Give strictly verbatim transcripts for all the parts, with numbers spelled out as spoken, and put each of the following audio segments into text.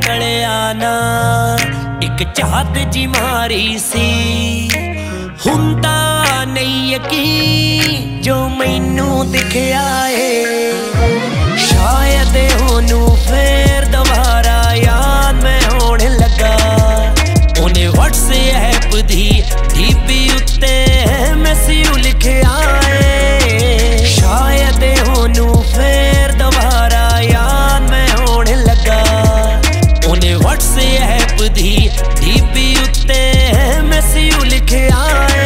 टलिया ना एक चाहत जी मारी सी हुंदा नहीं यकीन जो मैनू दिखया है शायद ओनू फिर दोबारा याद मैं होने लगा उन्हें व्हाट्सएप दी डीपी उत्ते मैसेज लिखया है शायद ओनू फिर दोबारा याद मैं होने लगा उन्हें व्हाट्सएप दी डीपी उत्ते मैसेज लिखया है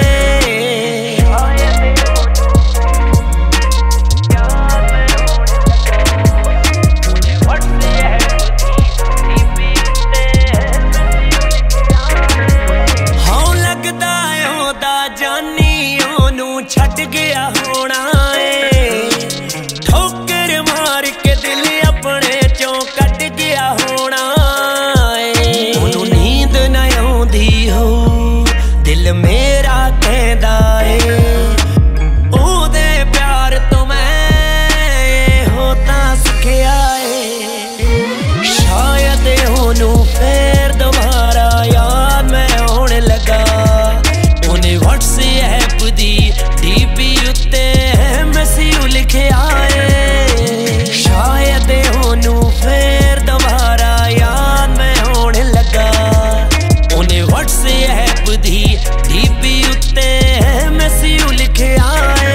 छट गया होना है ठोकर मार के दिल अपने चों कट गया होना है ओनू नींद न आउंदी हो दिल मेरा कहदा है ओदे प्यार तो मैं होता सिखया है शायद ओनू फिर दोबारा याद मैं होने लगा उन्हें व्हाट्सएप दी डीपी उत्ते मैसेज लिखया है शायद ओनू फिर दोबारा याद मैं होने लगा उन्हें व्हाट्सएप दी डीपी उत्ते मैसेज लिखया है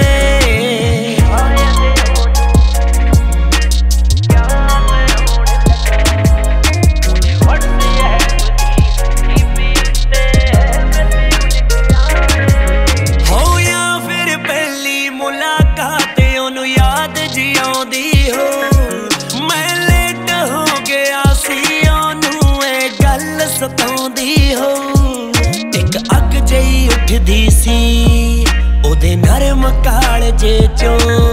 सताउंदी हो एक अग जही उठदी सी ओदे नरम कालजे चों